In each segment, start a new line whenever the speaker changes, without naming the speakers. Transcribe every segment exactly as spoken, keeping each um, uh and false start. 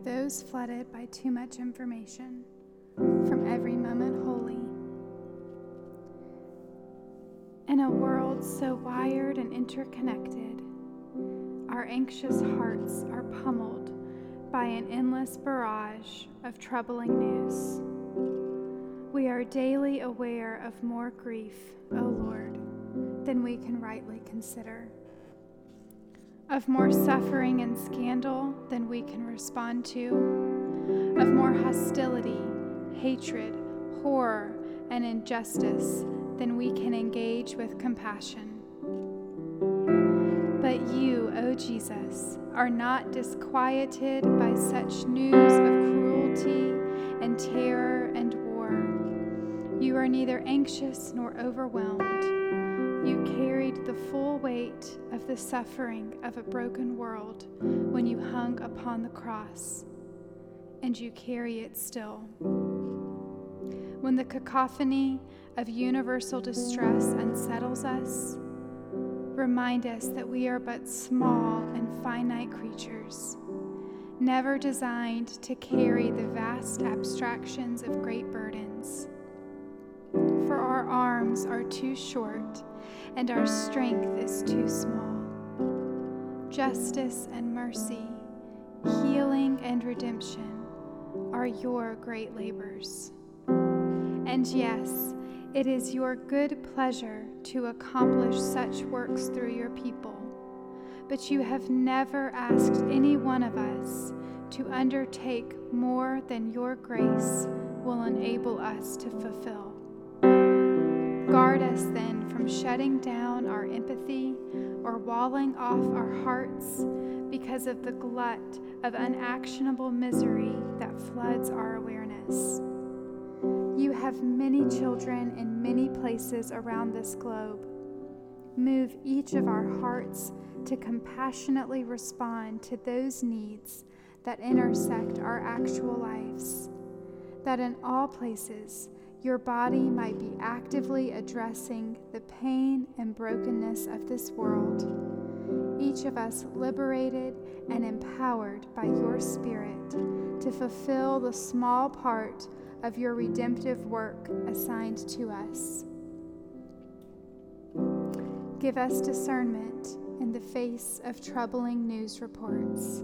those flooded by too much information, from every moment holy. In a world so wired and interconnected, our anxious hearts are pummeled by an endless barrage of troubling news. We are daily aware of more grief, O Lord, than we can rightly consider, of more suffering and scandal than we can respond to, of more hostility, hatred, horror, and injustice than we can engage with compassion. But you, O Jesus, are not disquieted by such news of cruelty and terror and war. You are neither anxious nor overwhelmed. You carried the full weight of the suffering of a broken world when you hung upon the cross, and you carry it still. When the cacophony of universal distress unsettles us, remind us that we are but small and finite creatures, never designed to carry the vast abstractions of great burdens. For our arms are too short and our strength is too small. Justice and mercy, healing and redemption are your great labors. And yes, it is your good pleasure to accomplish such works through your people, but you have never asked any one of us to undertake more than your grace will enable us to fulfill. Guard us then from shutting down our empathy or walling off our hearts because of the glut of unactionable misery that floods our awareness. You have many children in many places around this globe. Move each of our hearts to compassionately respond to those needs that intersect our actual lives, that in all places your body might be actively addressing the pain and brokenness of this world, each of us liberated and empowered by your Spirit to fulfill the small part of your redemptive work assigned to us. Give us discernment in the face of troubling news reports.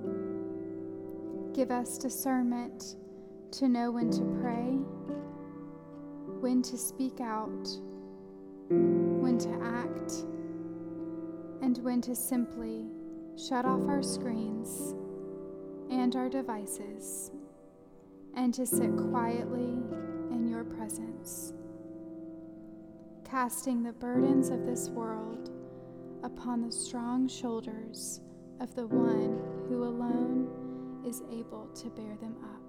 Give us discernment to know when to pray, when to speak out, when to act, and when to simply shut off our screens and our devices and to sit quietly in your presence, casting the burdens of this world upon the strong shoulders of the one who alone is able to bear them up.